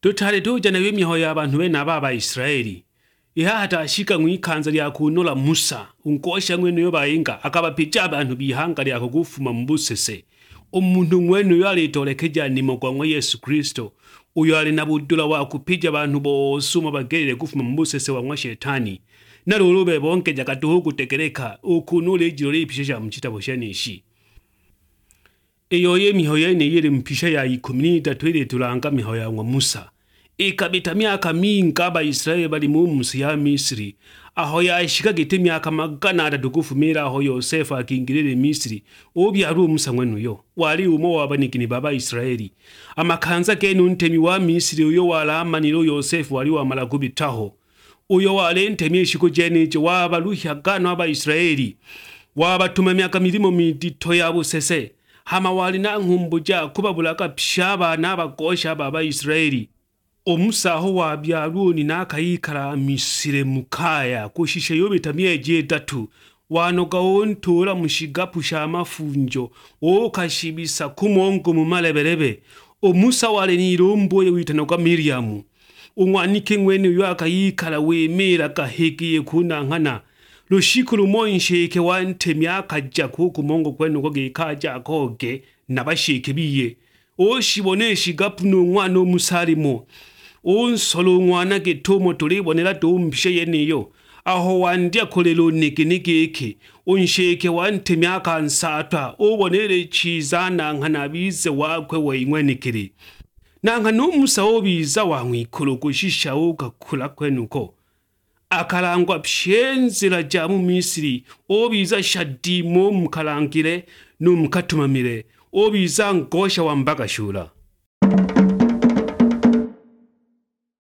Tutale tuja na miho ya abantu bena baba Israeli. Ihata ashika mwikanza lya kunola Musa, unkosha mwenu yobayinga, akabapija abantu bihanga lya kugufuma mbusese. Umuntu mwenu yali tolekeja nimo kwa Yesu Kristo. Uyo ali na budula wa kupija abantu bosuma bagerere gufuma mbusese wa shetani. Narulube bonke jakatuhu kutekereka, ukunule ijiro lipisha mchitabo shenishi. Iyo ye miho yene yiri mpisha ya 13 tulanga miho ya Musa. Ikabita myaka mingi Abayisirayeli bali mu nsi ya Misiri. Aho yashika gite myaka 600 aho Yosefu akingirire Misiri. Obyari Musa mwenu yo. Wali umo wabanikini baba Israeli. Amakanza kenu ntemi wa Misiri uyo walamaniro Yosefu wali wamala kubitaho. Uyo wale ntemi eshiko jeneje wabaluhya gano Abayisirayeli. Wabatuma myaka milimo midito ya busese. Hama wali na nkumbuja kubabulaka pishaba n'abagosha baba Israeli. Omusa aho wabyaruni nakayikara Misiri mukaya kushisha yobita myeje 3 wanoga ontura mushigapu sha mafunjo okashibisa kumongo mu maleberebe. Omusa wale ni rombo yewitanoga Miriamu umwanike mwene uyo akayikara wemera gahegiye kunankana Lushiko lumonsheke wante myaka jako kumongo kwenu koge kaja koge nabashike biye. Oshiboneshi gapuno mwana omusarimo. Onsolo mwana getomo tulibonera tumpishe yeneyo. Aho wandia kolelo niki onsheke wante myaka nsata obonere chizana nkanabize wakwe weimwenikiri. Nanga nomusa obiza wamwikolo kushisha ukakula kwenuko. Akalangwa pshenzira jamu Misiri, obiza shadimo mkalangire, numkatumamire, obiza ngosha wambagashura.